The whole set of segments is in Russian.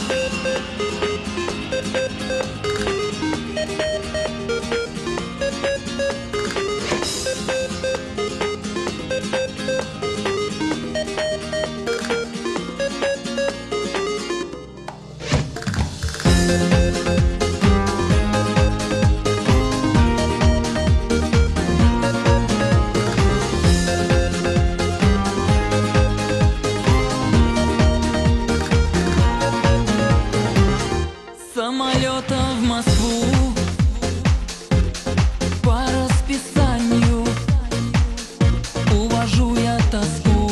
Самолета в Москву по расписанию увожу я тоску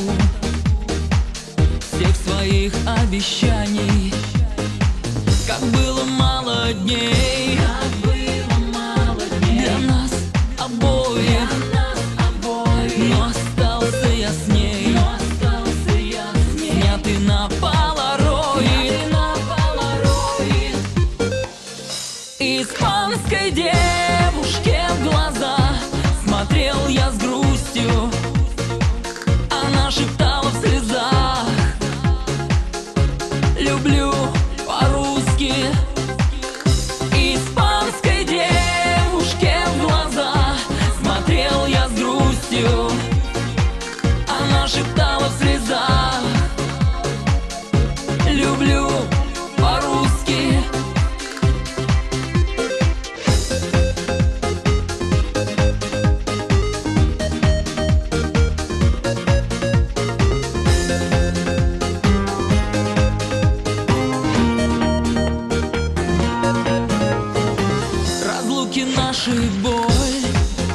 всех своих обещаний. Как было мало дней для нас обоих, но остался я с ней, снятый на полароид. Испанской девушке в глаза смотрел я с грустью. Она шептала в слезах: люблю по-русски. Испанской девушке в глаза смотрел я с грустью. Она шептала в слезах: люблю по-русски. Наши боль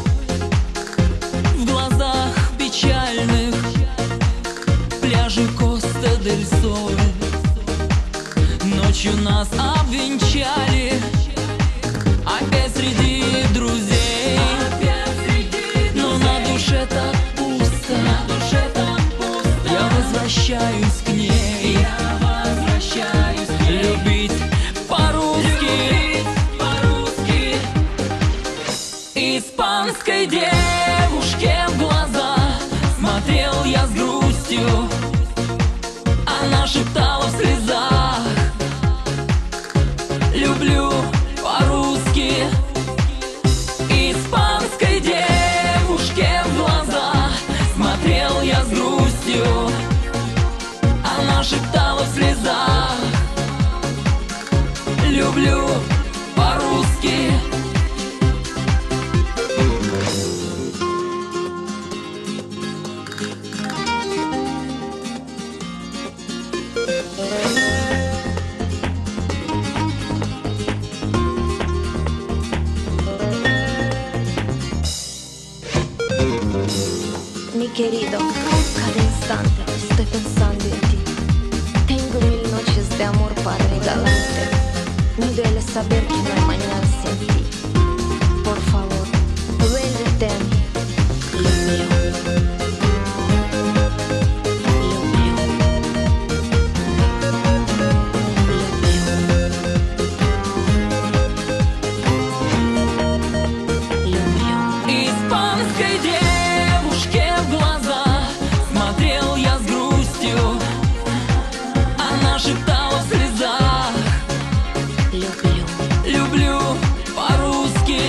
в глазах печальных, пляжи Коста-дель-Соль. Ночью нас обвенчали опять среди друзей, но на душе так пусто. Я возвращаюсь к ней, любить по-русски. Испанской девушке в глаза смотрел я с грустью. Она шептала в слезах: люблю по-русски. Испанской девушке в глаза смотрел я с грустью. Она шептала в слезах: люблю по-русски. Mi querido, cada instante estoy pensando en ti. Tengo 1000 noches de amor para regalarte. Me duele saber que no hay mañana sin ti. Por favor, vuélvete a mí, lo mío. Испанской девушке в глаза смотрел я с грустью. Она шептала в слезах: люблю по-русски.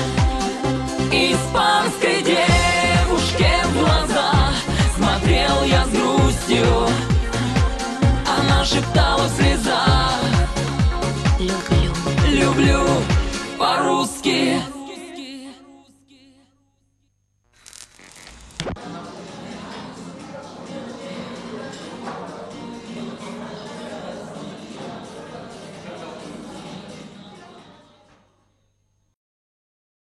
Испанской девушке в глаза смотрел я с грустью. Она шептала в слезах: люблю по-русски.